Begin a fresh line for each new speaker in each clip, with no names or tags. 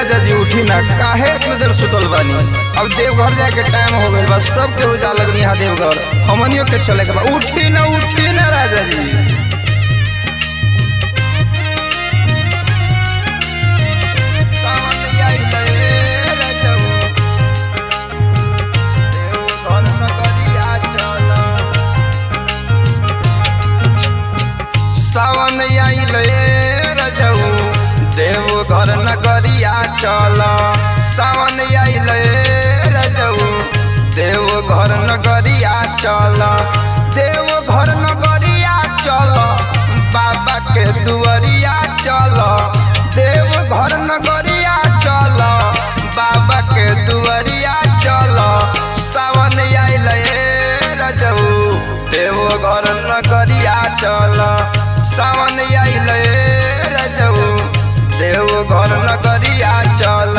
राजा जी उठी ना, काहे इतना देर सुतल बानी। अब देवघर जाए के टाइम हो गइल बा, सब के उजा लगनी है देवघर, हमनियों के चले के बा। उठी ना राजा जी। सावन आइल रजऊ देवघर नगरिया चल, सावन आइल रजऊ देवघर नगरिया चल, देवघर नगरिया चल, बाबा के दुआरिया चल, देवघर नगरिया चल, बाबा के दुआरिया चल, सावन आइल रजऊ देवघर नगरिया चल, सावन आइल रजऊ देवघर नगरिया चल।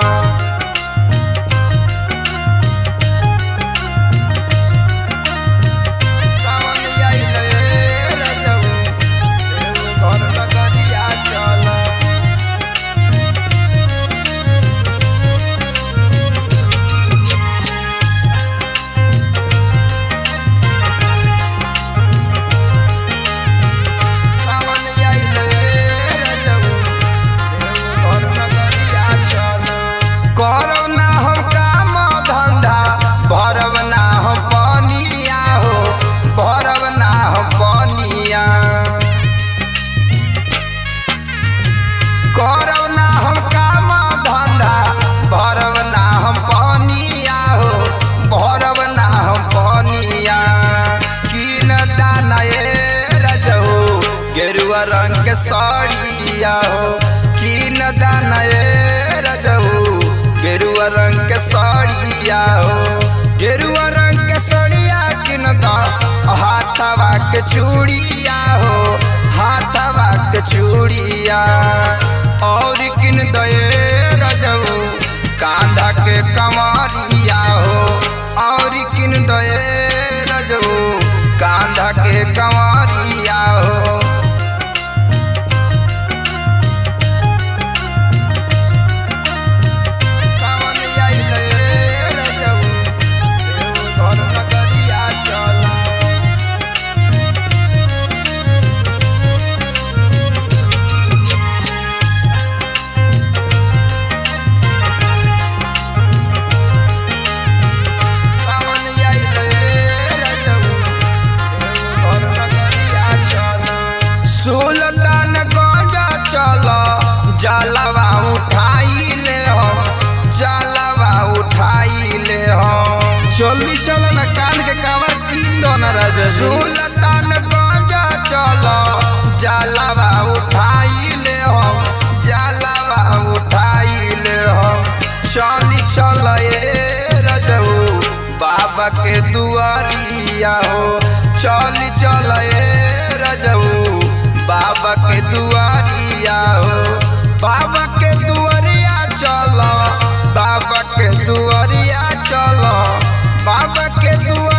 गेरुआ रंग के साड़िया हो कि न दाना रजऊ, गेरुआ रंग के साड़िया हो, गेरुआ रंग के साड़िया कि न दा, हाथवा के चूड़िया हो, हाथवा के चूड़िया, और किन दे रजऊ कांधा के कमरिया हो, और किन दे रजऊ कांधा के कमरिया हो। सुल्तान गंजा चल, जलवा उठाई ले हम, जलवा उठाई ले हम, जल्दी चल न कान के कावर कीन दो न राजा। सुल्तान गंजा चल, जलवा उठाई ले हम, जलवा उठाई ले हम, चली चल रजऊ बाबा के दुआरिया हो, चली चल रजऊ बाबा के दुआरिया हो, बाबा के दुआरिया चल, बाबा के दुआरिया चल, बाबा के दुआरिया